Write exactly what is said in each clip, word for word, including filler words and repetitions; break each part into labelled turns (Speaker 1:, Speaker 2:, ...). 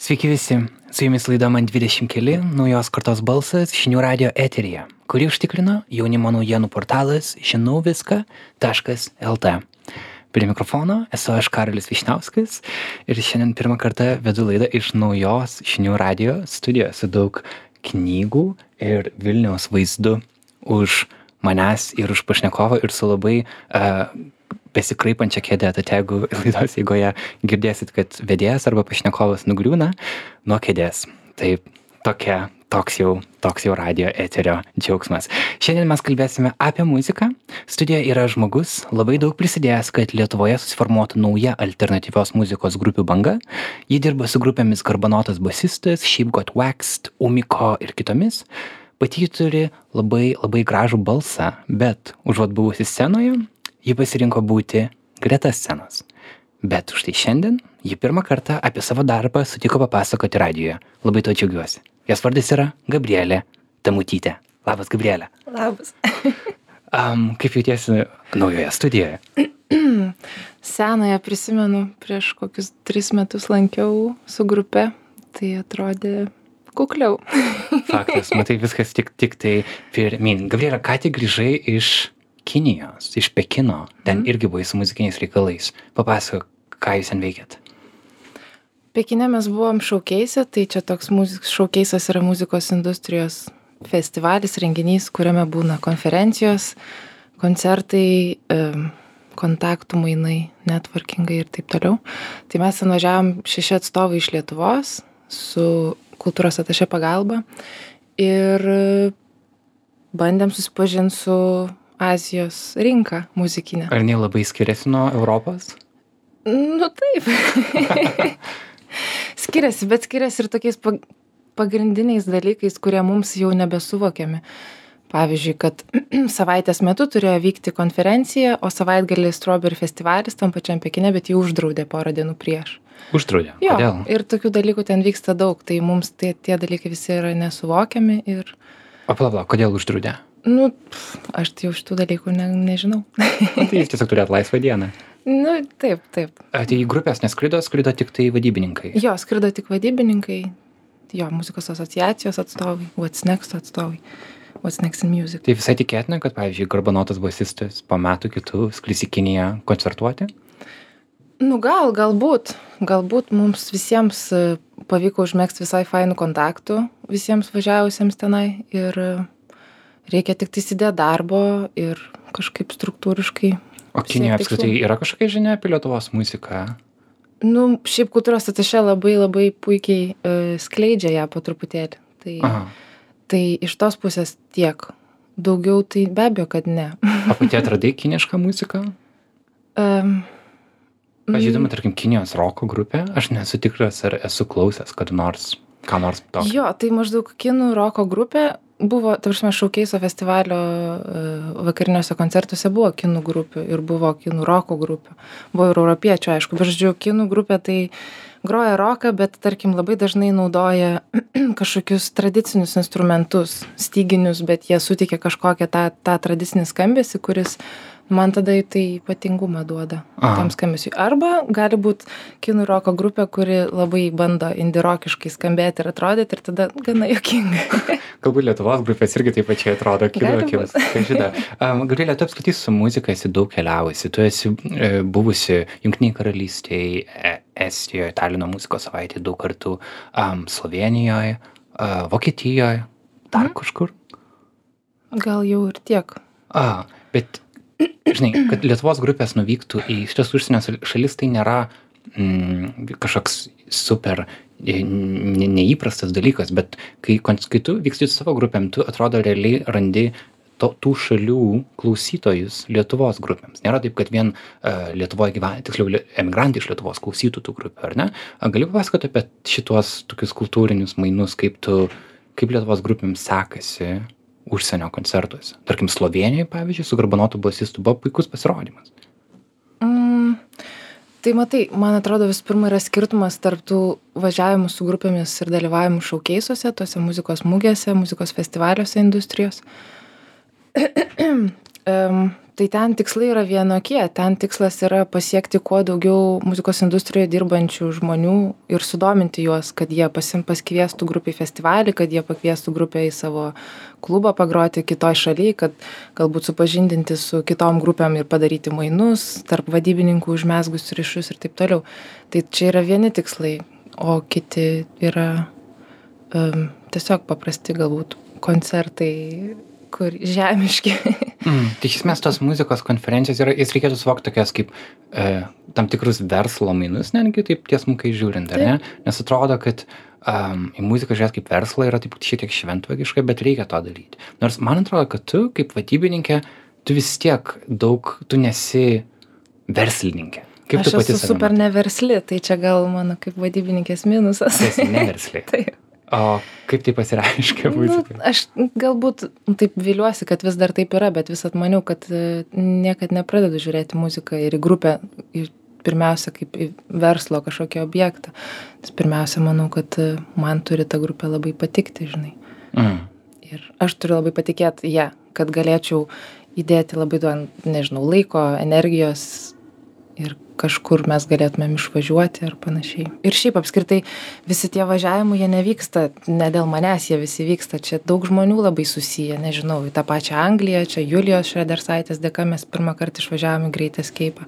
Speaker 1: Sveiki visi, su jumis laida Man dvidešimt keli, naujos kartos balsas žinių radio eteryje, kurį užtikrino jaunimo naujienų portalas žinau viską taškas lt. Prie mikrofono esu aš Karolis Vyšniauskas ir šiandien pirmą kartą vedu laidą iš naujos žinių radio studijos su daug knygų ir Vilniaus vaizdu už manęs ir už pašnekovą ir su labai uh, besikraipančią kėdę, tad jeigu laidos eigoje girdėsit, kad vedėjas arba pašnekovas nugriūna nuo kėdės. Tai tokia, toks jau, toks jau radio eterio džiaugsmas. Šiandien mes kalbėsime apie muziką. Studijoje yra žmogus, labai daug prisidėjęs, kad Lietuvoje susiformuotų nauja alternatyvios muzikos grupių banga. Ji dirba su grupėmis Garbanotas bosistas, Sheep Got Waxed, Umiko ir kitomis. Pati ji turi labai, labai gražų balsą, bet užuot buvusi scenoje, ji pasirinko būti greta scenos. Bet štai šiandien ji pirmą kartą apie savo darbą sutiko papasakoti radijoje. Labai to džiaugiuosi. Jos vardas yra Gabrielė Tamutytė. Labas, Gabrielė.
Speaker 2: Labas.
Speaker 1: um, kaip jautiesi naujoje studijoje?
Speaker 2: Senąją prisimenu, prieš kokius tris metus lankiau su grupe, tai atrodė kukliau.
Speaker 1: Faktas, matai, viskas tik, tik tai pirmin. Gabrielė, ką tik grįžai iš Kinijos, iš Pekino, ten mm. irgi buvai su muzikiniais reikalais. Papasakok, ką jūs ten veikėt.
Speaker 2: Pekine mes buvom šaukeise, tai čia toks muzik, šaukeisas yra muzikos industrijos festivalis, renginys, kuriame būna konferencijos, koncertai, kontaktų mainai, networkingai ir taip toliau. Tai mes ten važiavom šeši atstovai iš Lietuvos su kultūros atašė pagalba ir bandėm susipažinti su Azijos rinką muzikinę.
Speaker 1: Ar jinai labai skiriasi nuo Europos?
Speaker 2: Nu taip. Skiriasi, bet skiriasi ir tokiais pagrindiniais dalykais, kurie mums jau nebesuvokiami. Pavyzdžiui, kad savaitės metu turėjo vykti konferencija, o savaitgalį Strawberry festivalis tam pačiam Pekine, bet jį uždraudė porą dienų prieš.
Speaker 1: Uždraudė?
Speaker 2: Jo,
Speaker 1: kodėl?
Speaker 2: Ir tokių dalykų ten vyksta daug, tai mums tie, tie dalykai visi yra nesuvokiami ir...
Speaker 1: O pala, kodėl uždraudė?
Speaker 2: Nu, aš tai jau šitų dalykų ne, nežinau.
Speaker 1: Tai jūs tiesiog turėt laisvą dieną.
Speaker 2: Nu, taip, taip.
Speaker 1: A, tai į grupės neskrido, skrido tik tai vadybininkai?
Speaker 2: Jo, skrido tik vadybininkai, jo, muzikos asociacijos atstovai, What's Next atstovai, What's Next in Music.
Speaker 1: Tai visai tikėtina, kad, pavyzdžiui, Garbanotas bosistas po metų kitų skris į Kiniją koncertuoti?
Speaker 2: Nu, gal, galbūt. Galbūt mums visiems pavyko užmegzti visai fainų kontaktų, visiems važiavusiems tenai ir... Reikia tik įsidėti darbo ir kažkaip struktūriškai.
Speaker 1: O Kinijoje apskritai yra kažkokia žinia apie Lietuvos muziką?
Speaker 2: Nu, šiaip kultūros atašė labai labai puikiai uh, skleidžia ją po truputėlį. Tai, tai iš tos pusės tiek. Daugiau tai be abejo, kad ne.
Speaker 1: O pati atradai kinišką muziką?
Speaker 2: Um,
Speaker 1: Pažydama, tarkim, Kinijos roko grupė, aš nesu tikras, ar esu klausęs kada nors, ką nors tokio.
Speaker 2: Jo, tai maždaug kinų roko grupė buvo, ta prasme, šaukeiso festivalio vakariniuose koncertuose buvo kinų grupių ir buvo kinų roko grupių. Buvo ir europiečių, aišku, bet žodžiu, kinų grupė tai groja roką, bet tarkim labai dažnai naudoja kažkokius tradicinius instrumentus, styginius, bet jie suteikia kažkokią tą, tą tradicinį skambesį, kuris man tada tai ypatingumą duoda tam skambesiui. Arba gali būti kinų roko grupė, kuri labai bando indirokiškai skambėti ir atrodyti ir tada gana juokinga.
Speaker 1: Galbūt Lietuvos grupės irgi taip pačiai atrodo kinų akims. Um, Gabrielė, tu apskritai su muzika esi daug keliavusi. Tu esi e, buvusi Jungtinėje karalystėje, e, Estijoje, Talino muzikos savaitėje daug kartų, um, Slovenijoje, uh, Vokietijoje, dar mm. kažkur?
Speaker 2: Gal jau ir tiek.
Speaker 1: A, bet žinai, kad Lietuvos grupės nuvyktų į šitas užsienio šalis, tai nėra mm, kažkoks super ne, neįprastas dalykas, bet kai, kai tu vyksti su savo grupėm, tu atrodo realiai randi to, tų šalių klausytojus Lietuvos grupėms. Nėra taip, kad vien uh, Lietuvoje gyvena, tiksliau, emigrantai iš Lietuvos klausytų tų grupių, ar ne? Gali papasakoti apie šitos tokius kultūrinius mainus, kaip, tu, kaip Lietuvos grupėms sekasi užsienio koncertuose. Tarkim, Slovenijoje, pavyzdžiui, su Garbanotu bosistu buvo puikus pasirodymas.
Speaker 2: Mm, tai matai, man atrodo, vis pirma yra skirtumas tarp tų važiavimų su grupėmis ir dalyvavimų šaukeisuose, tose muzikos mugėse, muzikos festivaliuose industrijos. um, tai ten tikslai yra vienokie, ten tikslas yra pasiekti kuo daugiau muzikos industrijoje dirbančių žmonių ir sudominti juos, kad jie pasim paskviestų grupę į festivalį, kad jie pakviestų grupę į savo klubą pagroti kitoj šaly, kad galbūt supažindinti su kitom grupėm ir padaryti mainus tarp vadybininkų, užmezgus ryšius ir taip toliau. Tai čia yra vieni tikslai, o kiti yra um, tiesiog paprasti galbūt koncertai, kur žemiški.
Speaker 1: Mm, tai iš esmės tos muzikos konferencijos yra, jis reikėtų suvokti tokias kaip e, tam tikrus verslo mainus, netgi taip tiesmukai žiūrint, ar ne? Nes atrodo, kad um, į muziką žiūrėt kaip verslą yra taip šiek tiek šventvagiška, bet reikia to daryti. Nors man atrodo, kad tu kaip vadybininkė, tu vis tiek daug, tu nesi verslininkė. Kaip
Speaker 2: Aš esu super neversli, tai čia gal mano kaip vadybininkės minusas.
Speaker 1: Tu esi neversli.
Speaker 2: Taip.
Speaker 1: O kaip tai pasireiškia muzikai?
Speaker 2: Nu, aš galbūt taip viliuosi, kad vis dar taip yra, bet visat maniau, kad niekad nepradedu žiūrėti muziką ir į grupę, ir pirmiausia kaip į verslo kažkokį objektą. Nes pirmiausia, manau, kad man turi ta grupė labai patikti, žinai.
Speaker 1: Mm.
Speaker 2: Ir aš turiu labai patikėti ją, ja, kad galėčiau įdėti labai daug, nežinau, laiko, energijos ir kažkur mes galėtumėm išvažiuoti ar panašiai. Ir šiaip apskritai visi tie važiavimai, jie nevyksta, ne dėl manęs jie visi vyksta, čia daug žmonių labai susiję, nežinau, į tą pačią Angliją, čia Julijos Šredersaitės dėka mes pirmą kartą išvažiavome į Great Escape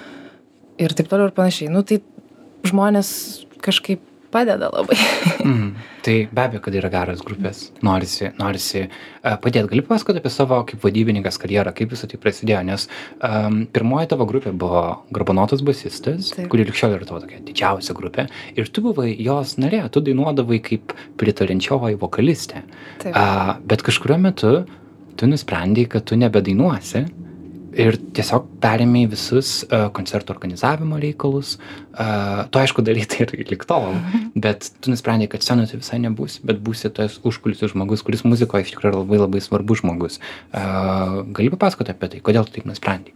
Speaker 2: ir taip toliau ir panašiai. Nu tai žmonės kažkaip padeda labai.
Speaker 1: Mm, tai be abejo, kad yra geras grupės, norisi, norisi uh, padėti. Gali pasakoti apie savo kaip vadybininkas karjerą, kaip visą tai prasidėjo, nes um, pirmoji tavo grupė buvo Garbanotas basistas,
Speaker 2: Taip.
Speaker 1: kuri likščiau yra tavo tokia didžiausia grupė, ir tu buvai jos narė, tu dainuodavai kaip pritarančioji vokalistė.
Speaker 2: Taip.
Speaker 1: Uh, bet kažkuriuo metu tu nusprendei, kad tu nebedainuosi, ir tiesiog perėmė visus uh, koncertų organizavimo reikalus. Uh, tu aišku daryti ir lik tol, bet tu nusprendė, kad scenoje tu visai nebūsi, bet būsi tas užkulisių žmogus, kuris muzikoje iš tikrųjų yra labai labai svarbus žmogus. Uh, gali papasakoti apie tai, kodėl tu taip nusprendei?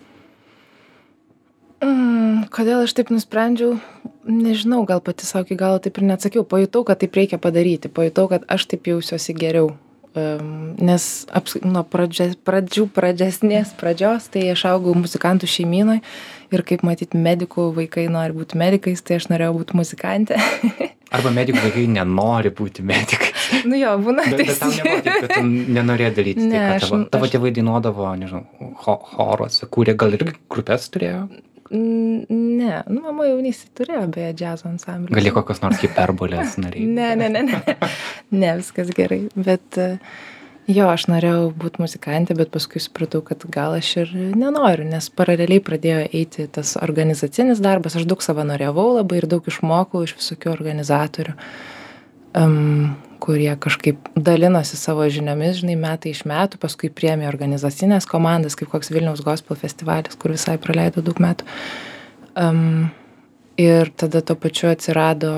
Speaker 2: Mm, kodėl aš taip nusprendžiau, nežinau, gal pati savo iki galo taip ir neatsakiau. Pajutau, kad taip reikia padaryti, pajutau, kad aš taip jausiuosi geriau. Um, nes aps, nuo pradžia, pradžių pradžesnės pradžios, tai aš augau muzikantų šeimynoj ir kaip matyti, medikų vaikai nori būti medikais, tai aš norėjau būti muzikantė.
Speaker 1: Arba medikų vaikai nenori būti medikais.
Speaker 2: Nu jo, būna
Speaker 1: bet, bet tam nebuvo taip, kad tu nenorėjai daryti
Speaker 2: ne,
Speaker 1: tai, kad
Speaker 2: aš,
Speaker 1: tavo, tavo
Speaker 2: aš...
Speaker 1: tėvai dainuodavo, nežinau, ho, choruose, kūrė, gal irgi grupės turėjo?
Speaker 2: Ne, nu, mama jaunystėje turėjo beje džiazo ansamblį.
Speaker 1: Gali kokios nors hiperbolės nariai?
Speaker 2: ne, ne, ne, ne, ne, viskas gerai, bet jo, aš norėjau būti muzikantė, bet paskui supratau, kad gal aš ir nenoriu, nes paraleliai pradėjo eiti tas organizacinis darbas, aš daug savanoriavau labai ir daug išmokau iš visokių organizatorių, um, kurie kažkaip dalinosi savo žiniomis, žinai, metai iš metų, paskui priėmė organizacinės komandas, kaip koks Vilniaus gospel festivalis, kur visai praleido daug metų. Um, ir tada tuo pačiu atsirado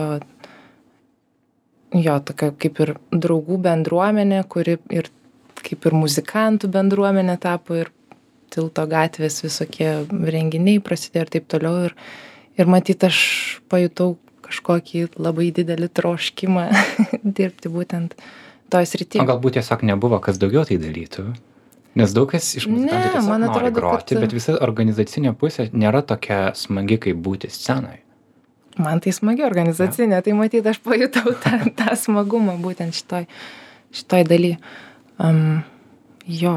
Speaker 2: jo, tokia kaip ir draugų bendruomenė, kuri ir kaip ir muzikantų bendruomenė tapo ir Tilto gatvės visokie renginiai prasidėjo ir taip toliau. Ir, ir matyt, aš pajutau kažkokį labai didelį troškimą dirbti būtent toj srityje.
Speaker 1: O galbūt tiesiog nebuvo, kas daugiau tai darytų? Nes daug kas iš muzikantų tiesiog nori atrodo, groti, kad... bet visa organizacinė pusė nėra tokia smagi, kaip būti scenoje.
Speaker 2: Man tai smagi organizacinė, ja. Tai matyt, aš pajutau tą, tą smagumą būtent šitoj, šitoj daly. Um, jo.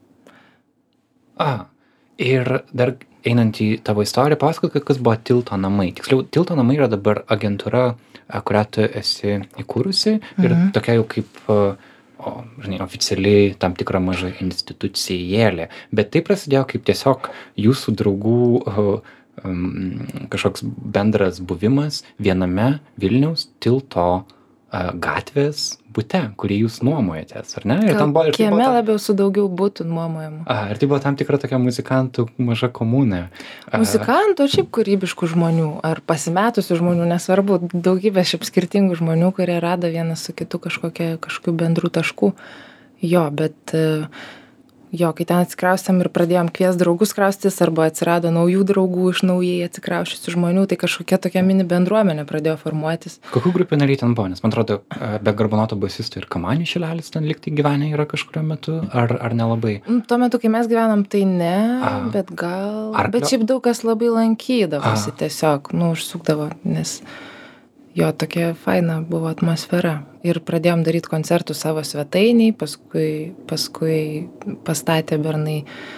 Speaker 1: A, ir dar einant į tavo istoriją, pasakot, kas buvo Tilto namai. Tiksliau, Tilto namai yra dabar agentūra, kurią tu esi įkūrusi ir mhm. tokia jau kaip, o, žinai, oficialiai tam tikra maža institucijėlė. Bet tai prasidėjo kaip tiesiog jūsų draugų um, kažkoks bendras buvimas viename Vilniaus Tilto uh, gatvės bute, kurį jūs nuomojatės, ar ne? Ir
Speaker 2: tam
Speaker 1: buvo, ir
Speaker 2: kieme
Speaker 1: tam...
Speaker 2: labiau su daugiau butų nuomojamų.
Speaker 1: A, ir tai buvo tam tikra tokia muzikantų maža komunė.
Speaker 2: Muzikantų, šiaip kūrybiškų žmonių, ar pasimetusių žmonių, nesvarbu, daugybė šiaip skirtingų žmonių, kurie rado vienas su kitu kažkokie, kažkokių bendrų taškų. Jo, bet jo, kai ten atsikraustėm ir pradėjom kviest draugus kraustis, arba atsirado naujų draugų iš naujai atsikrauščiusių žmonių, tai kažkokia tokia mini bendruomenė pradėjo formuotis.
Speaker 1: Kokių grupių nariai ten buvo? Nes man atrodo, be Garbanotto bosistų ir Kamanių Šilelis ten likti gyvenę yra kažkurio metu, ar, ar nelabai?
Speaker 2: Tuo metu, kai mes gyvenam, tai ne,
Speaker 1: A.
Speaker 2: bet gal...
Speaker 1: Arklio?
Speaker 2: Bet šiaip daug kas labai lankydavosi
Speaker 1: A.
Speaker 2: tiesiog, nu, užsukdavo, nes jo tokia faina buvo atmosfera. Ir pradėjom daryti koncertų savo svetainiai, paskui, paskui pastatė bernai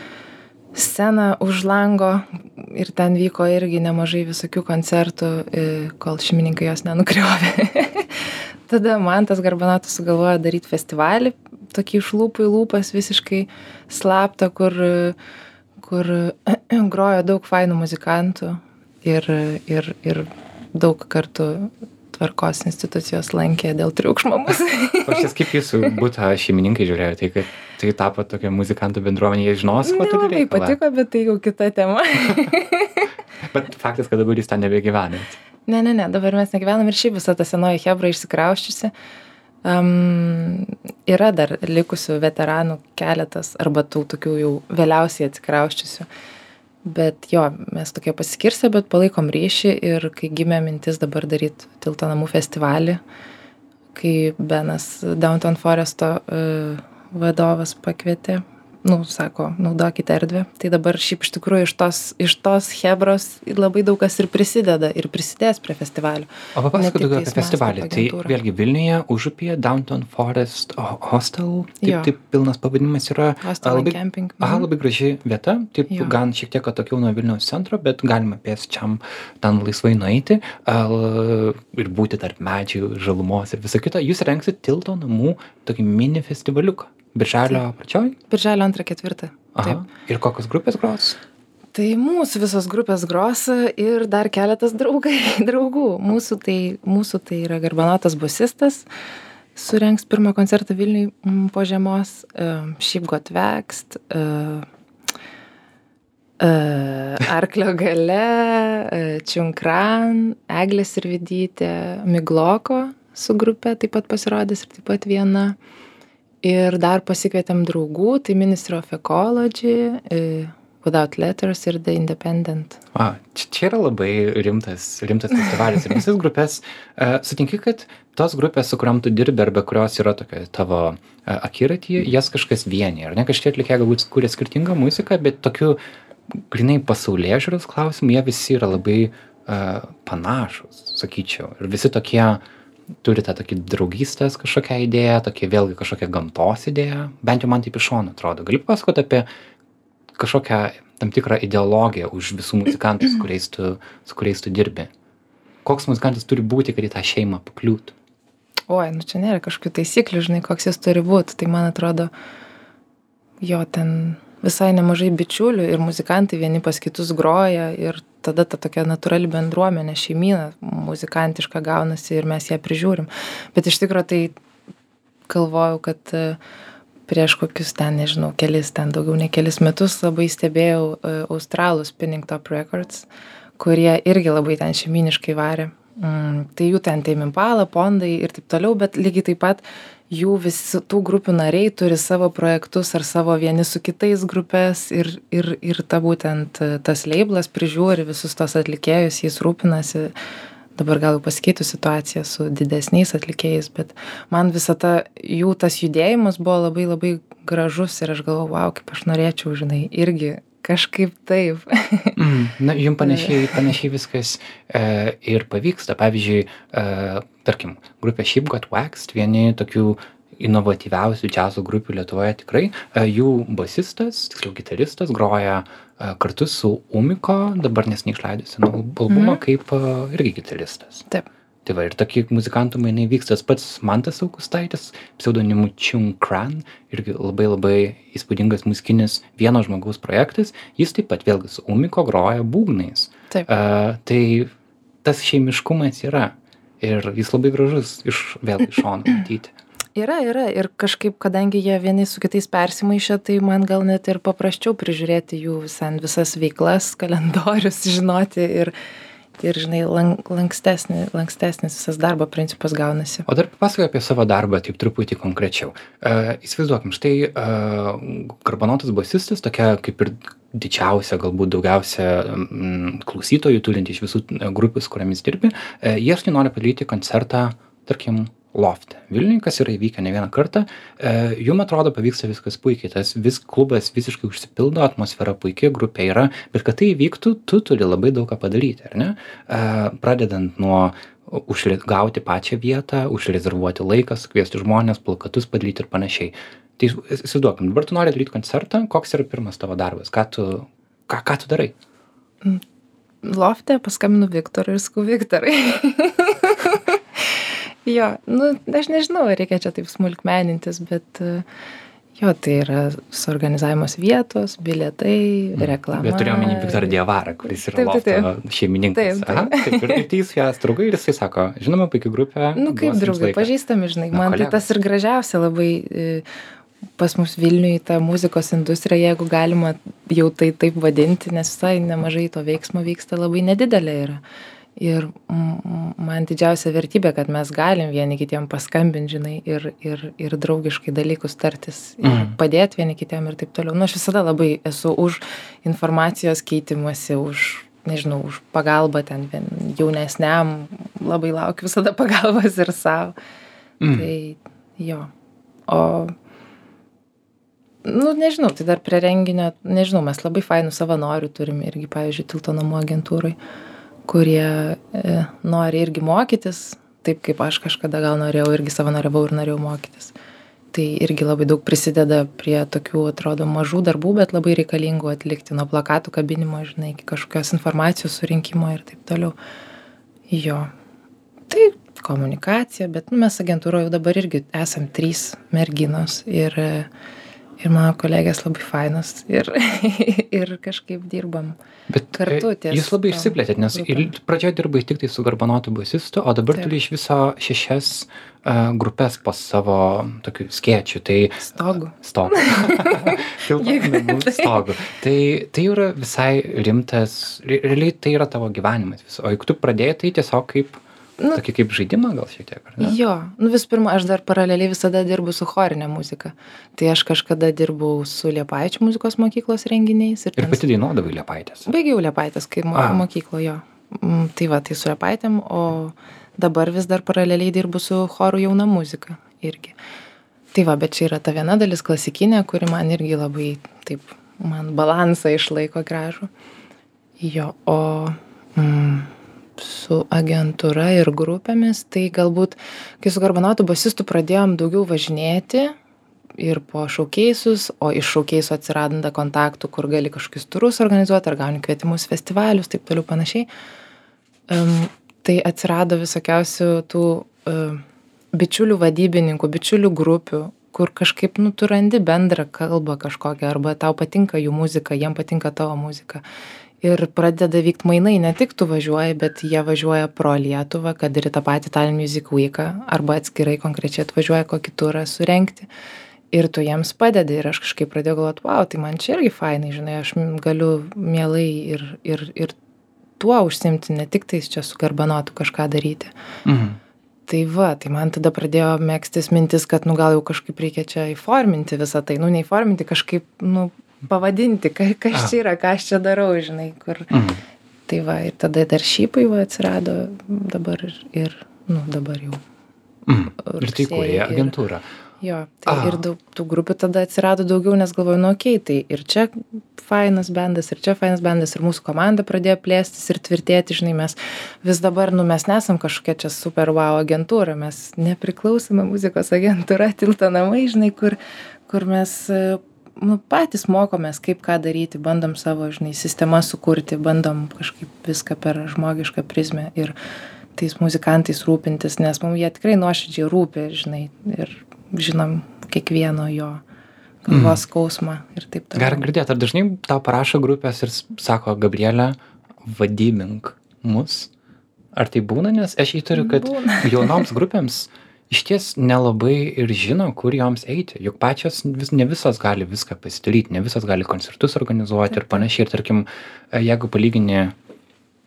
Speaker 2: sceną už lango ir ten vyko irgi nemažai visokių koncertų, kol šeimininkai jos nenukriovė. Tada Mantas Garbanottas sugalvojo daryti festivalį, tokį iš lūpų į lūpas visiškai slaptą, kur, kur grojo daug fainų muzikantų ir, ir, ir daug kartų tvarkos institucijos lankė dėl triukšmo mus.
Speaker 1: O šis kaip jūsų butą šeimininkai žiūrėjo, tai kad tai tapo tokia muzikantų bendruomenė, jie žinos, ko turi reikalą?
Speaker 2: Nelabai patiko, bet tai jau kita tema.
Speaker 1: Bet faktas, kad dabar jūs ten nebegyvenat.
Speaker 2: Ne, ne, ne, dabar mes negyvenam ir šiaip visa ta senoji chebra išsikrausčiusi. Um, yra dar likusių veteranų keletas, arba tų tokių jau vėliausiai atsikrausčiusių. Bet jo, mes tokie pasiskirstę, bet palaikom ryšį ir kai gimė mintis dabar daryti Tilto namų festivalį, kai Benas Downtown Foresto uh, vadovas pakvietė, nu, sako, naudokite erdvę. Tai dabar šiaip iš tikrųjų iš tos, iš tos chebros labai daug kas ir prisideda ir prisidės prie festivalio.
Speaker 1: O papasakok daugiau apie festivalį. Tai vėlgi Vilniuje, Užupyje, Downtown Forest Hostel, taip, taip pilnas pavadinimas yra.
Speaker 2: Hostel
Speaker 1: labai,
Speaker 2: camping.
Speaker 1: Aha, labai graži vieta, taip
Speaker 2: Jo.
Speaker 1: gan šiek tiek atokiau nuo Vilniaus centro, bet galima pėsčiam ten laisvai nueiti al, ir būti tarp medžių, žalumos ir viso kito. Jūs rengsit Tilto namų tokį mini festivaliuką. Birželio pradžioj?
Speaker 2: Birželio antrą ketvirtą.
Speaker 1: Aha. Ir kokios grupės gros?
Speaker 2: Tai mūsų visos grupės gros ir dar keletas draugai, draugų. Mūsų tai, mūsų tai yra Garbanottas bosistas, surengs pirmą koncertą Vilniui mm, po žiemos, uh, Sheep Got Waxed, uh, uh, Arklio gale, uh, Čiunkran, Eglė Sirvydytė, Migloko su grupe taip pat pasirodys ir taip pat viena. Ir dar pasikvietėm draugų, tai Ministry of Ecology, uh, Without Letters ir The Independent.
Speaker 1: A, čia, čia yra labai rimtas, rimtas festivalis ir visas grupės. Uh, sutinki, kad tos grupės, su kuriam tu dirbi arba kurios yra tokia tavo uh, akiratyje, jas kažkas vienyje, ar ne? Kažkiek atlikėjai galbūt kūrė skirtingą muziką, bet tokiu grinai pasaulėžiūros klausimų jie visi yra labai uh, panašus, sakyčiau. Ir visi tokie turi tą tokį draugystės kažkokią idėją, tokie vėlgi kažkokią gamtos idėją, bent jau man taip iš šono atrodo. Gali pasakoti apie kažkokią tam tikrą ideologiją už visų muzikantų, su kuriais tu, su kuriais tu dirbi. Koks muzikantas turi būti, kad į tą šeimą pakliūtų?
Speaker 2: Oi, nu čia nėra kažkokių taisyklių, žinai, koks jis turi būti. Tai man atrodo, jo ten visai nemažai bičiulių ir muzikantai vieni pas kitus groja ir tada ta tokia natūrali bendruomenė, šeimyna muzikantiška gaunasi ir mes ją prižiūrim. Bet iš tikrųjų tai galvojau, kad prieš kokius ten, nežinau, kelis, ten daugiau nei kelis metus labai stebėjau uh, australų Spinning Top Records, kurie irgi labai ten šeimyniškai varė. Mm, tai jų ten Tame Impala, Pondai ir taip toliau, bet lygiai taip pat jų visi tų grupių nariai turi savo projektus ar savo vieni su kitais grupės ir, ir, ir ta būtent tas leiblas prižiūri visus tos atlikėjus, jais rūpinasi. Dabar gal jau pasikeitų situacija su didesniais atlikėjais, bet man visa ta, jų tas judėjimas buvo labai labai gražus ir aš galvoju, wow, kaip aš norėčiau, žinai, irgi kažkaip taip.
Speaker 1: mm, na, jums panašiai, panašiai viskas e, ir pavyksta. Pavyzdžiui, e, tarkim, grupė Sheep Got Waxed, vieni tokių inovatyviausių džiazo grupių Lietuvoje tikrai. E, jų basistas, tiksliau gitaristas, groja e, kartu su Umiko, dabar nesnei išleidusi albumą, mm. kaip e, irgi gitaristas.
Speaker 2: Taip.
Speaker 1: Tai va, ir tokie muzikantų mainai vyksta. Tas pats Mantas Augustaitis, pseudonimu Čiunkran, irgi labai labai įspūdingas muzikinis vieno žmogaus projektas. Jis taip pat vėlgi su Umiko groja būgnais.
Speaker 2: Taip.
Speaker 1: Uh, tai tas šeimiškumas yra. Ir jis labai gražus iš vėl iš šono matyti.
Speaker 2: Yra, yra. Ir kažkaip, kadangi jie vieni su kitais persimaišė, tai man gal net ir paprasčiau prižiūrėti jų visą, visas veiklas, kalendorius, žinoti ir ir žinai, lank, lankstesnis, lankstesnis visas darbo principas gaunasi.
Speaker 1: O dar papasakoju apie savo darbą taip truputį konkrečiau. Uh, įsivaizduokim, štai uh, garbanotas bosistas, tokia kaip ir didžiausia, galbūt daugiausia mm, klausytojų turinti iš visų grupių, su kuriamis dirbi, uh, jie štai nori padaryti koncertą, tarkim, Lofte. Vilniuje, kas yra įvykę ne vieną kartą, e, jum atrodo pavyksta viskas puikiai, tas vis, klubas visiškai užsipildo, atmosfera puikiai, grupė yra, bet kad tai įvyktų, tu turi labai daug ką padaryti, ar ne? E, pradedant nuo užre, gauti pačią vietą, užrezervuoti laiką, kviesti žmonės, plakatus padaryti ir panašiai. Tai įsivaizduokim, dabar tu nori daryti koncertą, koks yra pirmas tavo darbas, ką tu, ką, ką tu darai?
Speaker 2: Lofte paskambinu Viktorui ir sakau, Viktorai. Jo, nu, aš nežinau, reikia čia taip smulkmenintis, bet jo, tai yra suorganizavimas vietos, bilietai, reklama.
Speaker 1: Bet turėjau minį Viktorą Dievarą, kuris yra
Speaker 2: Taip, taip, taip.
Speaker 1: Lofto šeimininkas.
Speaker 2: Taip, taip.
Speaker 1: Aha, taip, ir tai jis jas draugai ir jisai sako, žinoma, puikiai grupė.
Speaker 2: Nu, kaip
Speaker 1: duos jums
Speaker 2: draugai,
Speaker 1: laiką.
Speaker 2: pažįstami, žinai,
Speaker 1: Na,
Speaker 2: man
Speaker 1: kolegos.
Speaker 2: tai tas ir gražiausia labai e, pas mus Vilniuje ta muzikos industrija, jeigu galima jau tai taip vadinti, nes visai nemažai to veiksmo vyksta, labai nedidelė yra. Ir mm, man didžiausia vertybė, kad mes galim vieni kitiem paskambinti, žinai, ir, ir, ir draugiškai dalykus tartis, ir
Speaker 1: Mhm.
Speaker 2: padėti vieni kitiem ir taip toliau. Nu, aš visada labai esu už informacijos keitimąsi, už, nežinau, už pagalbą ten vien jaunesniam, labai laukiu visada pagalbos ir savo.
Speaker 1: Mhm.
Speaker 2: Tai jo. O, nu, nežinau, tai dar prie renginio, nežinau, mes labai fainų savanorių turim irgi, pavyzdžiui, Tilto namų agentūrai, kurie e, nori irgi mokytis, taip kaip aš kažkada gal norėjau, irgi savanoriavau ir norėjau mokytis. Tai irgi labai daug prisideda prie tokių, atrodo, mažų darbų, bet labai reikalingų atlikti, nuo plakatų kabinimo, žinai, iki kažkokios informacijos surinkimo ir taip toliau. Jo. Tai komunikacija, bet nu, mes agentūroje jau dabar irgi esam trys merginos ir, ir mano kolegės labai fainos ir, ir kažkaip dirbam.
Speaker 1: Bet
Speaker 2: Kartu
Speaker 1: e,
Speaker 2: ties
Speaker 1: jūs labai
Speaker 2: tom
Speaker 1: išsiplėtėt, nes
Speaker 2: grupėm.
Speaker 1: ir pradžioje dirbai tik tai su garbanotu bosistu, o dabar
Speaker 2: Taip.
Speaker 1: turi iš viso šešias uh, grupės po savo tokiu skėčiu. Tai
Speaker 2: Stogu.
Speaker 1: Stogu. Tilto
Speaker 2: Jeigu
Speaker 1: namų
Speaker 2: taip.
Speaker 1: stogu. Tai, tai yra visai rimtas, re- realiai tai yra tavo gyvenimas. Vis. O juk tu pradėjai tai tiesiog kaip,
Speaker 2: Nu,
Speaker 1: tokį kaip žaidimą gal šiek tiek, ar ne?
Speaker 2: jo, nu vis pirma, aš dar paraleliai visada dirbu su chorinė muzika. Tai aš kažkada dirbau su Liepaičių muzikos mokyklos renginiais. Ir
Speaker 1: Ir
Speaker 2: ten
Speaker 1: pati dainuodavai Liepaitės.
Speaker 2: baigiau Liepaitės, kai mo
Speaker 1: A.
Speaker 2: mokyklo, jo. Mm, Tai va, tai su Liepaitėm, o dabar vis dar paraleliai dirbu su choru jauna muzika irgi. Tai va, bet čia yra ta viena dalis klasikinė, kuri man irgi labai taip, man balansą išlaiko gražų. Jo, o mm, su agentūra ir grupėmis, tai galbūt, kai su garbanotu bosistu pradėjom daugiau važinėti ir po šaukeisus, o iš šaukeisų atsiranda kontaktų, kur gali kažkokius turus organizuoti, ar gauni kvietimus festivalius, taip toliau panašiai. Um, tai atsirado visokiausių tų uh, bičiulių vadybininkų, bičiulių grupių, kur kažkaip, nu, tu randi bendrą kalbą kažkokią, arba tau patinka jų muzika, jiem patinka tavo muzika. Ir pradeda vykt mainai, ne tik tu važiuoji, bet jie važiuoja pro Lietuvą, kad ir į tą patį Tallinn Music Weeką, arba atskirai konkrečiai atvažiuoja kokį turą surengti. Ir tu jiems padedi. Ir aš kažkaip pradėjau galvoti, wow, tai man čia irgi fainai, žinai, aš m- galiu mielai ir, ir, ir tuo užsimti, ne tik tais čia su garbanotu kažką daryti.
Speaker 1: Mhm.
Speaker 2: Tai va, tai man tada pradėjo mėgstis mintis, kad, nu, gal jau kažkaip reikia čia įforminti visą tai, nu, neįforminti, kažkaip, nu, pavadinti, ka- kas
Speaker 1: A.
Speaker 2: čia yra, ką aš čia darau, žinai, kur.
Speaker 1: Mhm.
Speaker 2: Tai va, ir tada dar šypai va atsirado dabar ir, ir nu, dabar jau.
Speaker 1: Mhm. Ir tai
Speaker 2: rugsėjį
Speaker 1: kūrė
Speaker 2: ir-
Speaker 1: agentūra.
Speaker 2: Jo, tai
Speaker 1: A.
Speaker 2: ir daug tų grupių tada atsirado daugiau, nes galvoju, nu, okei, tai ir čia fainas bendas, ir čia fainas bendas, ir mūsų komanda pradėjo plėstis ir tvirtėti, žinai, mes vis dabar, nu, mes nesam kažkokia čia super wow agentūra, mes nepriklausoma muzikos agentūra, Tilto namai, žinai, kur, kur mes, e, nu, patys mokomės, kaip ką daryti, bandom savo, žinai, sistemą sukurti, bandom kažkaip viską per žmogišką prizmę ir tais muzikantais rūpintis, nes mums jie tikrai nuoširdžiai rūpi, žinai, ir žinom kiekvieno jo galvos skausmą ir taip toliau.
Speaker 1: Gerai girdėti, ar dažnai tau parašo grupės ir s- sako, Gabrielė, vadybink mus? Ar tai būna? Nes aš įtariu, kad
Speaker 2: Būna.
Speaker 1: jaunoms grupėms iš ties nelabai ir žino, kur joms eiti. Juk pačios vis, ne visos gali viską pasidaryti, ne visos gali koncertus organizuoti ir panašiai. Ir tarkim, e, jeigu palygini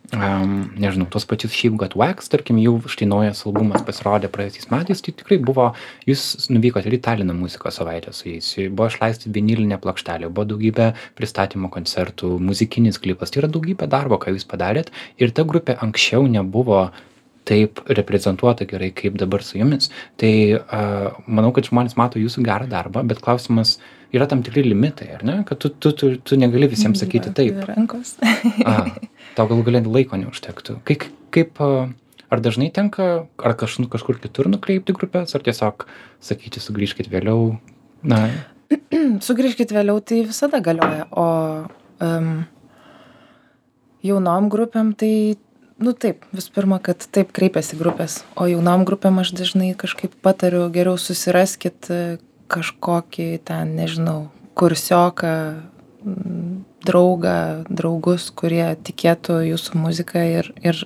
Speaker 1: um, nežinau, tos pačius Sheep Got Wax, tarkim, jau štai naujas albumas pasirodė praėjusiais metais, tai tikrai buvo, jūs nuvykote ir į Talliną muzikos savaitę su jais, buvo išleisti vinilinė plokštelė, buvo daugybė pristatymo koncertų, muzikinis klipas, tai yra daugybė darbo, ką jūs padarėt, ir ta grupė anksčiau nebuvo taip reprezentuota gerai, kaip dabar su jumis. Tai uh, manau, kad žmonės mato jūsų gerą darbą, bet klausimas, yra tam tikri limitai, ar ne? Kad tu, tu, tu, tu negali visiems sakyti taip.
Speaker 2: Rankos.
Speaker 1: A, tau galų galę laiko neužtektų. Kaip, kaip, ar dažnai tenka, ar kaž, kažkur kitur nukreipti grupės, ar tiesiog sakyti, sugrįžkit vėliau? Na.
Speaker 2: Sugrįžkit vėliau, tai visada galioja. O um, jaunom grupėm, tai, nu taip, vis pirma, kad taip kreipiasi grupės. O jaunom grupėm aš dažnai kažkaip patariu, geriau susiraskit kažkokį ten, nežinau, kursioką, draugą, draugus, kurie tikėtų jūsų muziką ir, ir,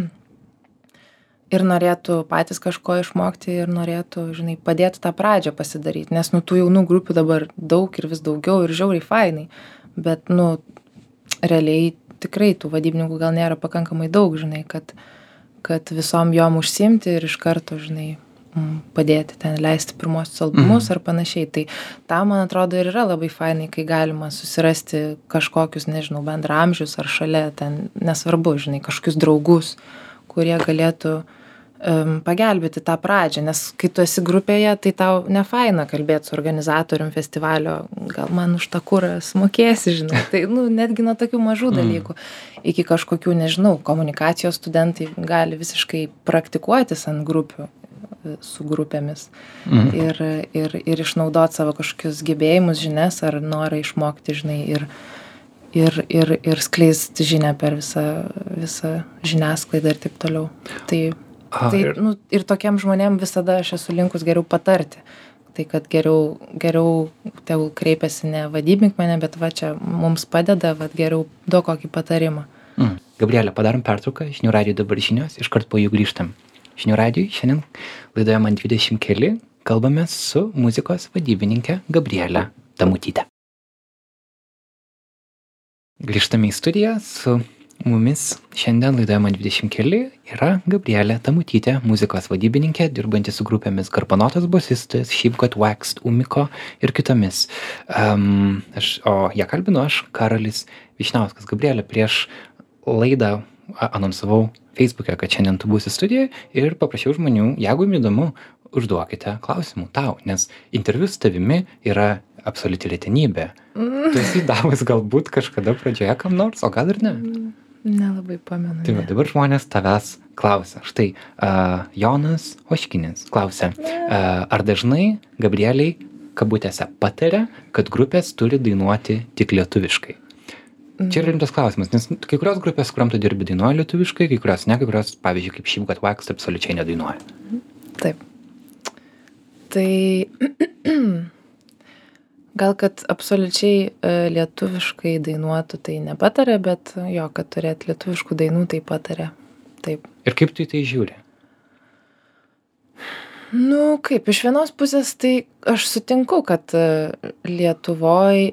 Speaker 2: ir norėtų patys kažko išmokti ir norėtų, žinai, padėti tą pradžią pasidaryti. Nes, nu, tų jaunų grupių dabar daug ir vis daugiau ir žiauriai fainai. Bet, nu, realiai tikrai tų vadybininkų gal nėra pakankamai daug, žinai, kad, kad visom jom užsiimti ir iš karto, žinai, padėti ten leisti pirmosius albumus mhm. ar panašiai. Tai tam, man atrodo, ir yra labai fainai, kai galima susirasti kažkokius, nežinau, bendraamžius ar šalia ten, nesvarbu, žinai, kažkokius draugus, kurie galėtų um, pagelbėti tą pradžią. Nes kai tu esi grupėje, tai tau nefaina kalbėti su organizatorium festivalio, gal man už tą kurą sumokėsi, žinai. Tai, nu, netgi nuo tokių mažų dalykų. Iki kažkokių, nežinau, komunikacijos studentai gali visiškai praktikuotis ant grupių su grupėmis mhm. ir, ir, ir išnaudot savo kažkokius gebėjimus, žinias ar norą išmokti, žinai, ir, ir, ir, ir skleisti žinią per visą, visą žiniasklaidą ir taip toliau. Tai, Aha, tai ir... Nu, ir tokiem žmonėm visada aš esu linkus geriau patarti. Tai kad geriau, geriau tegul kreipiasi ne vadybink mane, bet va čia mums padeda, va geriau duok kokį patarimą.
Speaker 1: Mm. Gabrielė, padarom pertrauką, Žinių radijo dabar žinios, iškart po jų grįžtam. Žinių radijui šiandien laidoje Man dvidešimt keli kalbame su muzikos vadybininkė Gabrielė Tamutytė. Grįžtame į studiją, su mumis šiandien laidoje Man dvidešimt keli yra Gabrielė Tamutytė, muzikos vadybininkė, dirbanti su grupėmis Garbanotas bosistas, Sheep Got Waxed, Umiko ir kitomis. Um, aš, o ją kalbinu aš, Karolis Vyšniauskas. Gabrielė, prieš laidą anonsavau Facebook'e, kad šiandien tu būsi studijoje ir paprašiau žmonių, jeigu jums įdomu, užduokite klausimų tau, nes interviu su tavimi yra absoliuti retenybė. Mm. Tu esi davus galbūt kažkada pradžioje kam nors, o gal ir ne?
Speaker 2: Nelabai pamenu.
Speaker 1: Tai va, dabar žmonės tavęs klausia. Štai, uh, Jonas Oškinis klausia, uh, ar dažnai Gabrieliai kabutėse pataria, kad grupės turi dainuoti tik lietuviškai? Čia yra rimtas klausimas, nes kai kurios grupės, kuriam tu dirbi, dainuoja lietuviškai, kai kurios ne, kai kurios, pavyzdžiui, kaip Sheep Got Waxed, absoliučiai nedainuoja.
Speaker 2: Taip. Tai gal, kad absoliučiai lietuviškai dainuotų, tai nepataria, bet jo, kad turėt lietuviškų dainų, tai pataria. Taip.
Speaker 1: Ir kaip tu į tai žiūri?
Speaker 2: Nu, kaip, iš vienos pusės, tai aš sutinku, kad Lietuvoj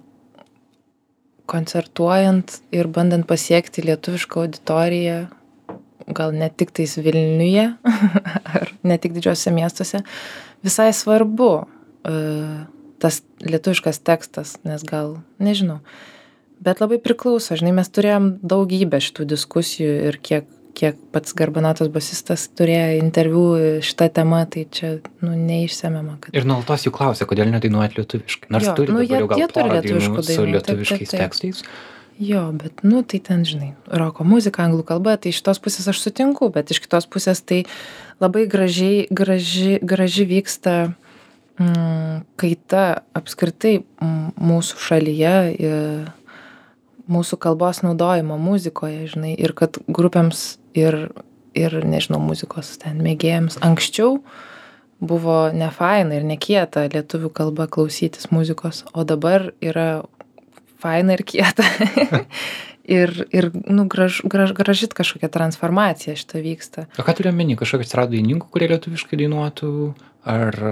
Speaker 2: koncertuojant ir bandant pasiekti lietuvišką auditoriją, gal ne tik tais Vilniuje, ar ne tik didžiuose miestuose, visai svarbu uh, tas lietuviškas tekstas, nes gal, nežinau, bet labai priklauso, žinai, mes turėjom daugybę šitų diskusijų ir kiek, kiek pats Garbanotas bosistas turėjo interviu šitą temą, tai čia, nu, neišsemiama. Kad...
Speaker 1: Ir nuolatos jų klausia, kodėl nedainuojat lietuviškai, nors jo, turi
Speaker 2: nu,
Speaker 1: dabar jau gal porą dainų
Speaker 2: dainų
Speaker 1: su lietuviškais
Speaker 2: taip, taip, taip.
Speaker 1: tekstais.
Speaker 2: Jo, bet, nu, tai ten, žinai, roko muzika, anglų kalba, tai iš tos pusės aš sutinku, bet iš kitos pusės tai labai gražiai, graži, graži vyksta mm, kaita apskritai mm, mūsų šalyje, ir, mūsų kalbos naudojimo muzikoje, žinai, ir kad grupėms ir, ir, nežinau, muzikos ten mėgėjams anksčiau buvo nefaina ir nekieta lietuvių kalba klausytis muzikos, o dabar yra faina ir kieta. ir, ir nu, graž, graž, gražit kažkokia transformacija šitą vyksta.
Speaker 1: O ką turiu omeny, kažkokius atsirado dainininkų, kurie lietuviškai dainuotų, ar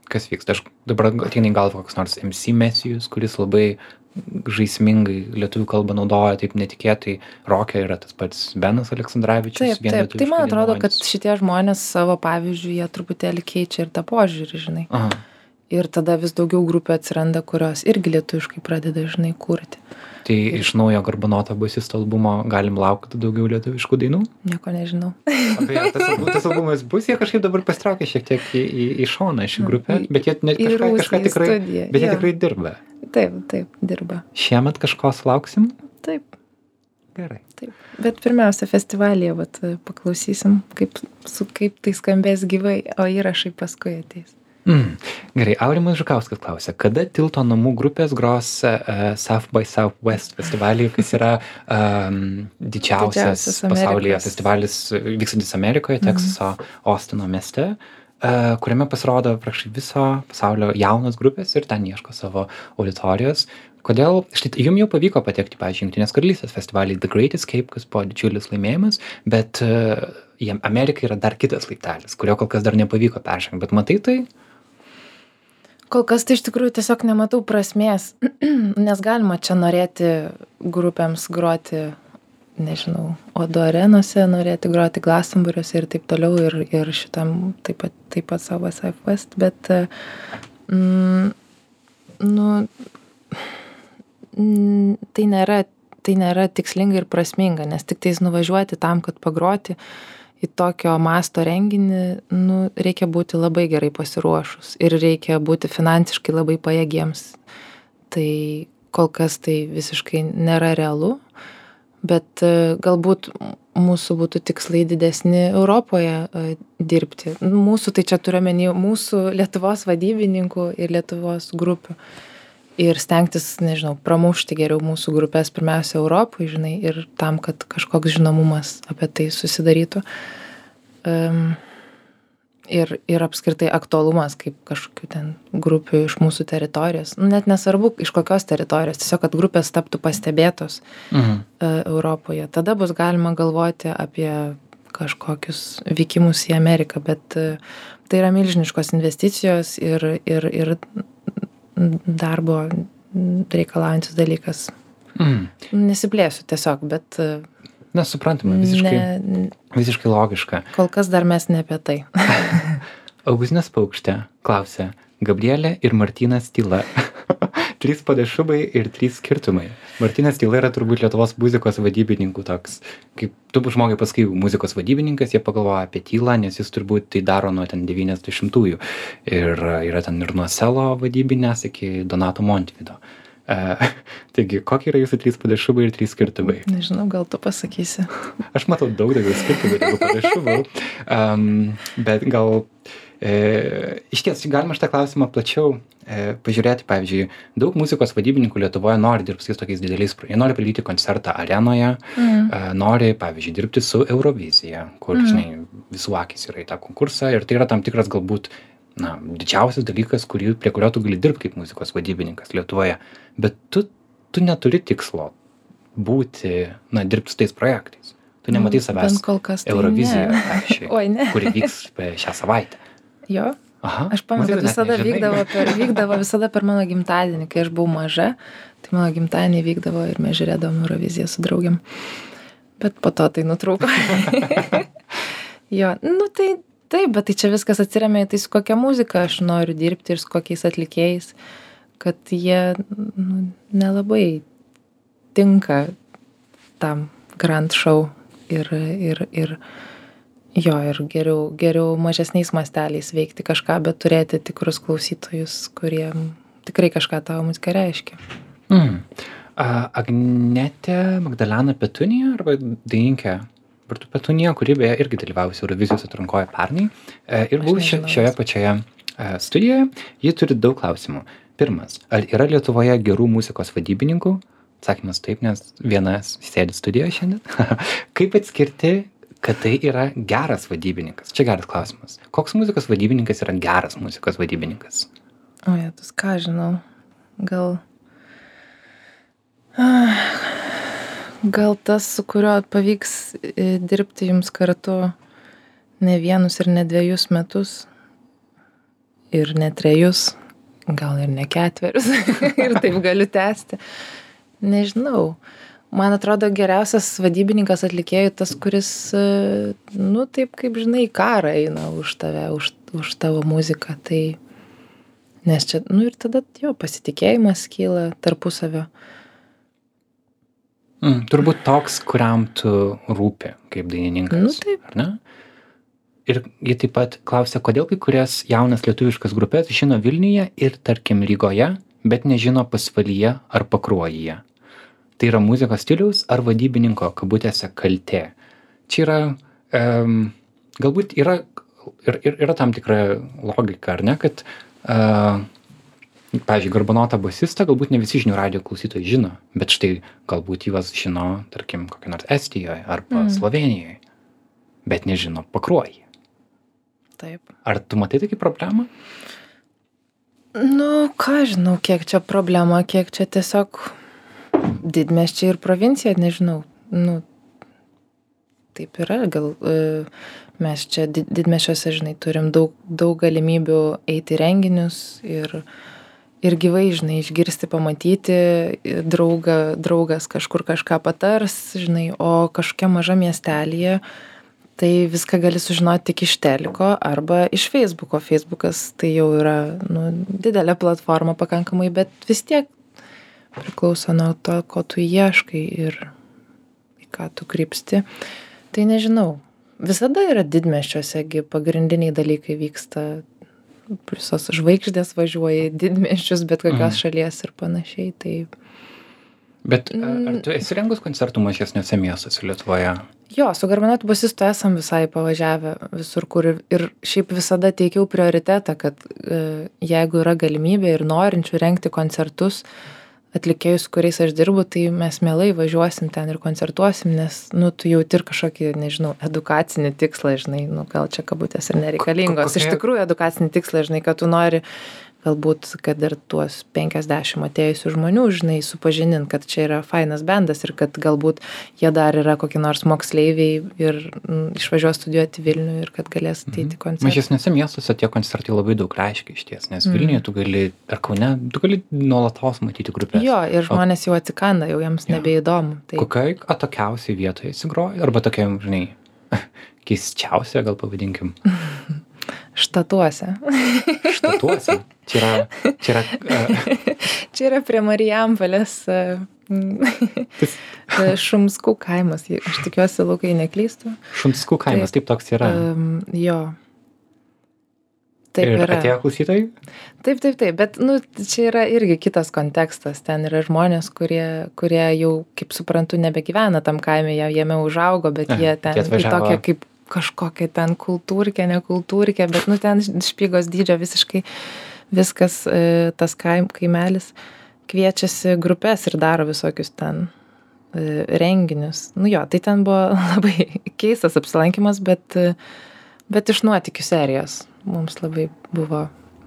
Speaker 1: kas vyksta? Aš dabar ateina į galvą koks nors M C Mesijus, kuris labai žaismingai lietuvių kalbą naudoja, taip netikėtai. Rokė yra tas pats Benas Aleksandravičius.
Speaker 2: Taip, taip. Tai man atrodo, kad šitie žmonės savo pavyzdžių, jie truputėlį keičia ir tą požiūrį, žinai.
Speaker 1: Aha.
Speaker 2: Ir tada vis daugiau grupių atsiranda, kurios irgi lietuviškai pradeda, žinai, kurti.
Speaker 1: Tai ir... iš naujo Garbanoto bosisto albumo galim laukti daugiau lietuviškų dainų?
Speaker 2: Nieko nežinau.
Speaker 1: Apie, tas, tas albumas bus, jie kažkaip dabar pastraukė šiek tiek į, į, į šoną šį grupę, bet jie net kažką, kažką tikrai, studiją. Bet jie jo. tikrai dirba.
Speaker 2: Taip, taip, dirba.
Speaker 1: Šiemet kažko sulauksim?
Speaker 2: Taip.
Speaker 1: Gerai.
Speaker 2: Taip. Bet pirmiausia, festivalyje vat, paklausysim, kaip, su, kaip tai skambės gyvai, o įrašai paskui ateis.
Speaker 1: Mm. Gerai, Aurimas Žukauskas klausia, kada Tilto namų grupės gros uh, South by Southwest festivalį, kas yra um, didžiausias, didžiausias pasaulyje festivalis vykstantis Amerikoje, Teksaso, mm. Austino mieste, uh, kuriame pasirodo praktiškai viso pasaulio jaunos grupės ir ten ieško savo auditorijos. Kodėl, štai jums jau pavyko patekti, pavyzdžiui, Jungtinės karalystės festivalį The Great Escape, kas buvo didžiulis laimėjimas, bet uh, jiem Amerikai yra dar kitas laiptelis, kurio kol kas dar nepavyko peržengti, bet matai tai?
Speaker 2: Kol kas tai iš tikrųjų tiesiog nematau prasmės, nes galima čia norėti grupėms groti, nežinau, Odo arenose, norėti groti Glastonbury'ose ir taip toliau ir, ir šitam taip pat, taip pat savo Southwest, bet mm, nu, tai nėra, tai nėra tikslinga ir prasminga, nes tik tais nuvažiuoti tam, kad pagroti į tokio masto renginį, nu, reikia būti labai gerai pasiruošus ir reikia būti finansiškai labai pajėgiems. Tai kol kas tai visiškai nėra realu, bet galbūt mūsų būtų tikslai didesni Europoje dirbti. Mūsų, tai čia turiuomenį mūsų Lietuvos vadybininkų ir Lietuvos grupių. Ir stengtis, nežinau, pramušti geriau mūsų grupės pirmiausia Europai, žinai, ir tam, kad kažkoks žinomumas apie tai susidarytų. Um, ir, ir apskritai aktualumas kaip kažkokių ten grupių iš mūsų teritorijos. Nu, net nesvarbu, iš kokios teritorijos, tiesiog, kad grupės taptų pastebėtos mhm. uh, Europoje. Tada bus galima galvoti apie kažkokius vykimus į Ameriką, bet uh, tai yra milžiniškos investicijos ir, ir, ir darbo reikalaujantis dalykas. Mm. Nesiplėsiu tiesiog, bet...
Speaker 1: Nesuprantama, visiškai, ne, visiškai logiška.
Speaker 2: Kol kas dar mes ne apie tai.
Speaker 1: Augustinas Paukštė klausia, Gabrielė ir Martynas Tyla. Trys panašumai ir trys skirtumai. Martynas Tyla yra turbūt Lietuvos muzikos vadybininkų toks, kaip tu žmogai pasakai muzikos vadybininkas, jie pagalvoja apie Tylą, nes jis turbūt tai daro nuo ten devyniasdešimtųjų. Ir yra ten ir nuo Selo vadybinės iki Donato Montvydo. Uh, taigi, kokie yra jūsų trys panašumai ir trys skirtumai?
Speaker 2: Nežinau, gal tu pasakysi.
Speaker 1: Aš matau daug daugiau skirtumų negu panašumų, um, bet gal e, iš ties galima šitą klausimą plačiau e, pažiūrėti. Pavyzdžiui, daug muzikos vadybininkų Lietuvoje nori dirbti su tokiais dideliais, jie nori padaryti koncertą arenoje, mm. e, nori, pavyzdžiui, dirbti su Eurovizija, kur, mm. žinai, visų akis yra į tą konkursą ir tai yra tam tikras galbūt na, didžiausias dalykas, kurį, prie kurio tu gali dirbti kaip muzikos vadybininkas Lietuvoje. Bet tu, tu neturi tikslo būti, na, dirbti su tais projektais. Tu nematai savęs
Speaker 2: tai
Speaker 1: Eurovizijoje, pavyzdžiui, kuri vyks šią savaitę.
Speaker 2: Jo.
Speaker 1: Aha.
Speaker 2: Aš pamenu, kad visada vykdavo per, vykdavo visada per mano gimtadienį, kai aš buvau maža, tai mano gimtadienį vykdavo ir mes žiūrėdavom Euroviziją su draugiam. Bet po to tai nutrūko. Jo, nu tai taip, bet tai čia viskas atsiremia į tai, su kokia muzika aš noriu dirbti ir su kokiais atlikėjais, kad jie nu, nelabai tinka tam grand show ir, ir, ir jo, ir geriau, geriau mažesniais masteliais veikti kažką, bet turėti tikrus klausytojus, kurie tikrai kažką tavo muzika reiškia.
Speaker 1: Mm. Uh, Agnetė Magdalena Petunija arba dainininkė Bartų Petunija, kuri beje irgi dalyvavusi Eurovizijos atrankoje pernai ir buvo šioje pačioje studijoje, ji turi daug klausimų. Pirmas, ar yra Lietuvoje gerų muzikos vadybininkų? Atsakymas taip, nes vienas sėdi studijoje šiandien. Kaip atskirti, kad tai yra geras vadybininkas? Čia geras klausimas. Koks muzikos vadybininkas yra geras muzikos vadybininkas?
Speaker 2: O, ja, tu ką žinau, gal... Ah. Gal tas, su kuriuo pavyks dirbti jums kartu ne vienus ir ne dviejus metus ir ne trejus, gal ir ne ketverius ir taip galiu tęsti. Nežinau. Man atrodo, geriausias vadybininkas atlikėjų tas, kuris, nu, taip kaip žinai, karą eina už tave, už, už tavo muziką. Tai, nes čia, nu ir tada jo pasitikėjimas kyla tarpusavio.
Speaker 1: Mm, turbūt toks, kuriam tu rūpi kaip dainininkas.
Speaker 2: Nu, taip.
Speaker 1: Ar ne? Ir ji taip pat klausia, kodėl kai kurias jaunas lietuviškas grupės žino Vilniuje ir, tarkim, Rygoje, bet nežino Pasvalyje ar Pakruojyje. Tai yra muzikos stiliaus ar vadybininko kabutėse kaltė. Čia yra, um, galbūt yra, ir, ir, yra tam tikra logika, ar ne, kad, uh, pavyzdžiui, garbanotą bosistą galbūt ne visi žinių radijo klausytojai žino, bet štai galbūt juos žino, tarkim, kokią nors Estijoje arba mm. Slovenijoje, bet nežino Pakruojyje.
Speaker 2: Taip.
Speaker 1: Ar tu matai tokį problemą?
Speaker 2: Nu, ką žinau, kiek čia problema, kiek čia tiesiog didmiesčiai ir provincija, nežinau, nu, taip yra, gal e, mes čia did, didmiesčiuose, žinai, turim daug, daug galimybių eiti į renginius ir, ir gyvai, žinai, išgirsti, pamatyti, draugą, draugas kažkur kažką patars, žinai, o kažkokia maža miestelėje, tai viską gali sužinoti tik iš teliko arba iš Facebooko. Facebookas tai jau yra, nu, didelė platforma pakankamai, bet vis tiek priklauso nuo to, ko tu ieškai ir į ką tu krypsti. Tai nežinau. Visada yra didmiesčiuose, pagrindiniai dalykai vyksta. Visos žvaigždės važiuoja į didmiesčius, bet kokios mm. šalies ir panašiai. Tai...
Speaker 1: Bet ar tu esi rengus koncertų mažesniuose miestuose Lietuvoje?
Speaker 2: Jo, su garbanotu bosistu esam visai pavažiavę visur, kur ir, ir šiaip visada teikiau prioritetą, kad e, jeigu yra galimybė ir norinčių rengti koncertus, atlikėjus, kuriais aš dirbu, tai mes mielai važiuosim ten ir koncertuosim, nes, nu, tu jauti ir kažkokį, nežinau, edukacinį tikslą, žinai, nu, gal čia kabutės ir nereikalingos. Iš tikrųjų, edukacinį tikslą, žinai, kad tu nori galbūt, kad ir tuos penkiasdešimt atėjusių žmonių, žinai, supažinint, kad čia yra fainas bendas ir kad galbūt jie dar yra kokie nors moksleiviai ir mm, išvažiuos studijuoti Vilnių ir kad galės ateiti koncertą.
Speaker 1: Mažesniuose miestuose tie koncertai labai daug reiškia išties, nes mm. Vilniuje tu gali, ar Kaune, tu gali nuolatos matyti grupės.
Speaker 2: Jo, ir žmonės jau atsikanda, jau jiems ja. Nebeįdomu. Tai...
Speaker 1: Kokiai atokiausiai vietoje įsigroji? Arba tokia, žinai, keisčiausia, gal pavadinkim.
Speaker 2: Štatuose.
Speaker 1: Štatuose? Čia yra... Čia yra, uh...
Speaker 2: čia yra prie Marijampolės uh, Šumskų kaimas. Aš tikiuosi, Lukai, neklystu.
Speaker 1: Šumskų kaimas, taip, taip toks yra.
Speaker 2: Um, jo. Taip
Speaker 1: ir
Speaker 2: yra.
Speaker 1: Atėjo klausytojai?
Speaker 2: Taip, taip, taip. Bet, nu, čia yra irgi kitas kontekstas. Ten yra žmonės, kurie, kurie jau, kaip suprantu, nebegyvena tam kaime, jie jame užaugo, bet jie ten
Speaker 1: jie
Speaker 2: į tokią kaip kažkokia ten kultūrkė, nekultūrkė, bet nu ten špygos dydžio visiškai viskas, tas kaim, kaimelis kviečiasi grupės ir daro visokius ten renginius. Nu jo, tai ten buvo labai keistas apsilankimas, bet, bet iš nuotykių serijos mums labai buvo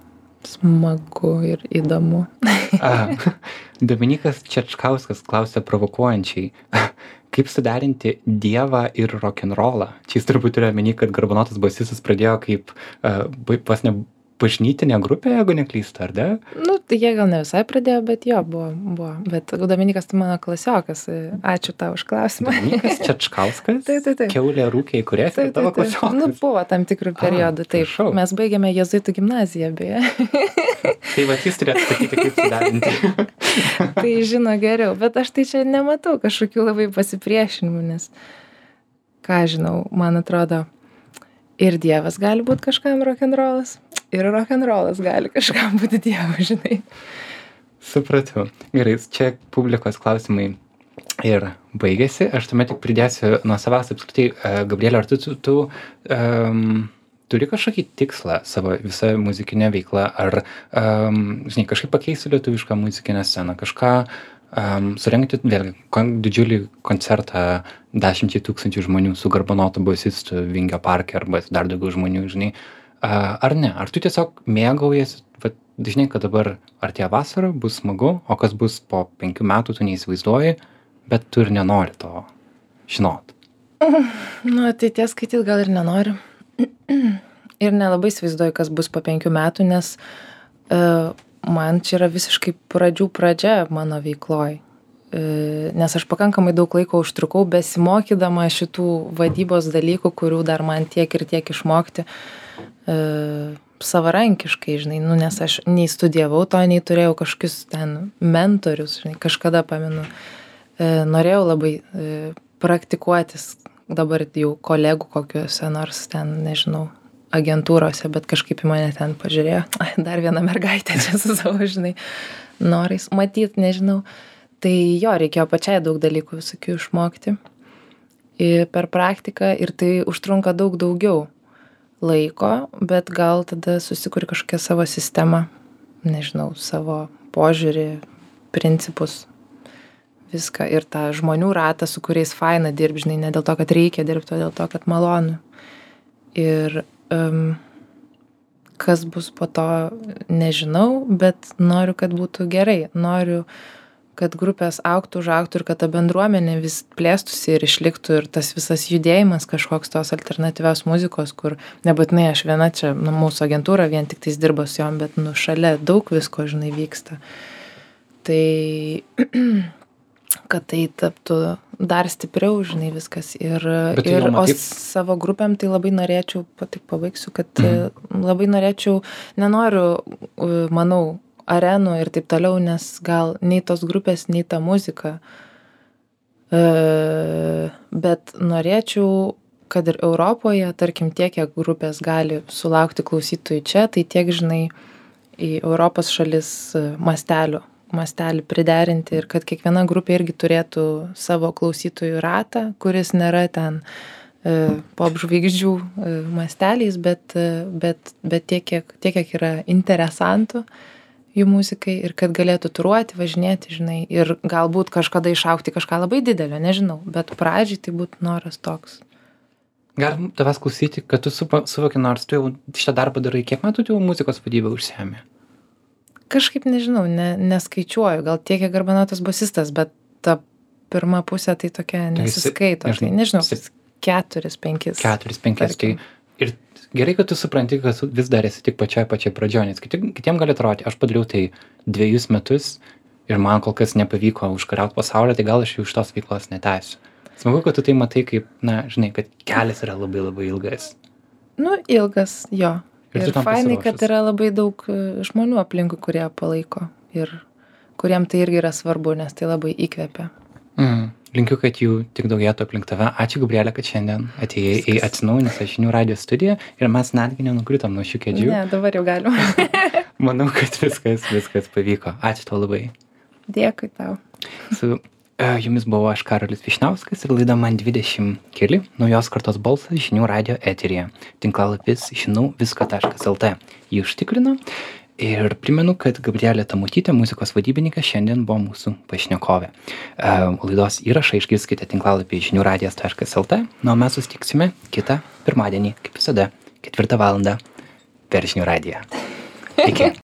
Speaker 2: smagu ir įdomu.
Speaker 1: A, Dominikas Čečkauskas klausia provokuojančiai. Kaip suderinti dievą ir rock'n'rollą? Čia jis turbūt turi omeny, kad garbanotas bosistas pradėjo kaip uh, pas ne bažnytinė grupė, jeigu neklystu, ar ne?
Speaker 2: Nu, tai jie gal ne visai pradėjo, bet jo, buvo. buvo. Bet Dominikas tai mano klasiokas. Ačiū tau už klausimą.
Speaker 1: Dominikas Čečkauskas?
Speaker 2: Taip, taip, taip.
Speaker 1: Kiaulė rūkė įkūrėjas ir tavo klasiokas?
Speaker 2: Nu, buvo tam tikrų periodų, taip.
Speaker 1: Prašau.
Speaker 2: Mes baigėme jėzuitų gimnaziją, beje.
Speaker 1: Tai va, jis turėtų sakyti, kaip suderinti.
Speaker 2: Tai žino geriau, bet aš tai čia nematau kažkokių labai pasipriešinimų, nes, ką žinau, man atrodo, ir dievas gali būti kažkam rock'n'rollas, ir rock'n'rollas gali kažkam būti dievu, žinai.
Speaker 1: Supratau. Gerai, čia publikos klausimai ir baigėsi. Aš tuomet tik pridėsiu nuo savęs apskritai. Gabrielė, ar tu, tu, tu um, turi kažkokį tikslą savo visą muzikinę veiklą, ar um, žinai, kažkaip pakeisti lietuvišką muzikinę sceną, kažką um, surengti, vėlgi, didžiulį koncertą dešimčiai tūkstančių žmonių su garbanotu bosistu Vingio parke arba dar daugiau žmonių, žinai, uh, ar ne? Ar tu tiesiog mėgaujasi, vat, žinai, kad dabar artėja vasara, bus smagu, o kas bus po penkių metų, tu neįsivaizduoji, bet tu ir nenori to žinot.
Speaker 2: Nu, ateities skaityti gal ir nenoriu. Ir nelabai įsivaizduoju, kas bus po penkių metų, nes uh, man čia yra visiškai pradžių pradžia mano veikloj. Uh, nes aš pakankamai daug laiko užtrukau besimokydama šitų vadybos dalykų, kurių dar man tiek ir tiek išmokti uh, savarankiškai, žinai, nu, nes aš nei studijavau to, nei turėjau kažkokius ten mentorius, žinai, kažkada pamenu, uh, norėjau labai uh, praktikuotis dabar jau kolegų kokiuose nors ten, nežinau, agentūrose, bet kažkaip į mane ten pažiūrėjo, dar viena mergaitė čia su savo, žinai, norais matyt, nežinau. Tai jo, reikėjo pačiai daug dalykų visokių išmokti ir per praktiką ir tai užtrunka daug daugiau laiko, bet gal tada susikuri kažkokią savo sistemą, nežinau, savo požiūrį, principus, viską ir tą žmonių ratą, su kuriais faina dirbti, žinai, ne dėl to, kad reikia dirbti, o dėl to, kad malonu. Ir um, kas bus po to, nežinau, bet noriu, kad būtų gerai. Noriu, kad grupės augtų, užaugtų ir kad ta bendruomenė vis plėstųsi ir išliktų ir tas visas judėjimas kažkoks tos alternatyvios muzikos, kur nebūtinai aš viena čia, nu, mūsų agentūra vien tik tais dirba su jom, bet, nu, šalia daug visko, žinai, vyksta. Tai kad tai taptų dar stipriau, žinai, viskas. Ir,
Speaker 1: Bet
Speaker 2: ir
Speaker 1: Ilma,
Speaker 2: o
Speaker 1: kaip-
Speaker 2: savo grupėm tai labai norėčiau, pa- tik pabaigsiu, kad
Speaker 1: Mhm.
Speaker 2: e, labai norėčiau, nenoriu, e, manau, arenų ir taip toliau, nes gal nei tos grupės, nei ta muzika. E, bet norėčiau, kad ir Europoje, tarkim, tiek, kiek grupės gali sulaukti klausytojų čia, tai tiek, žinai, į Europos šalis e, mastelio mastelį priderinti ir kad kiekviena grupė irgi turėtų savo klausytojų ratą, kuris nėra ten e, pop žvaigždžių e, masteliais, bet, e, bet, bet tiek, kiek, tiek, kiek yra interesantų jų muzikai ir kad galėtų turuoti, važinėti, žinai, ir galbūt kažkada išaugti kažką labai didelio, nežinau, bet pradžiai tai būtų noras toks.
Speaker 1: Galim tavęs klausyti, kad tu supa- suvoki, nors tu jau šitą darbą darai, kiek metų tu jau muzikos vadybą užsiemi?
Speaker 2: Kažkaip nežinau, ne, neskaičiuoju, gal tiek, kiek Garbanotas bosistas, bet ta pirma pusė tai tokia nesiskaito.
Speaker 1: nežinau,
Speaker 2: Tai nežinau,
Speaker 1: sep-
Speaker 2: keturis, penkis.
Speaker 1: Keturis, penkis. Tai
Speaker 2: Tarkim.
Speaker 1: ir gerai, kad tu supranti, kad tu vis dar esi tik pačioj pačioj pradžioj, nes kiti, kitiem gali atrodyti, aš padariau tai dviejus metus ir man kol kas nepavyko užkariauti pasaulio, tai gal aš jau iš tos veiklos netęsiu. Smagu, kad tu tai matai kaip, na, žinai, kad kelias yra labai labai ilgas.
Speaker 2: Nu, ilgas, jo.
Speaker 1: Ir
Speaker 2: Ir,
Speaker 1: tu tam
Speaker 2: fainai, kad
Speaker 1: pasiruošęs.
Speaker 2: yra labai daug e, žmonių aplinkui, kurie palaiko ir kuriem tai irgi yra svarbu, nes tai labai įkvepia.
Speaker 1: Mm. Linkiu, kad jų tik daugėtų aplink tave. Ačiū, Gabrielė, kad šiandien atėjai į atsinaujinusią žinių radijo studiją ir mes netgi nenukritom nuo šių kėdžių.
Speaker 2: Ne, dabar jau galima.
Speaker 1: Manau, kad viskas, viskas pavyko. Ačiū tau labai.
Speaker 2: Dėkui tau.
Speaker 1: Su e, jumis buvo aš Karolis Vyšniauskas ir laida Man dvidešimt keli, naujos kartos balsas žinių radio eteryje. Tinklalapis žinau viską taškas el tė jį užtikrino. Ir primenu, kad Gabrielė Tamutytė, muzikos vadybininkė, šiandien buvo mūsų pašnekovė. E, laidos įrašą išgirskite tinklalapį žinių radijas taškas el tė. Na, o mes susitiksime kitą pirmadienį, kaip visada, ketvirtą valandą per žinių radiją. Iki.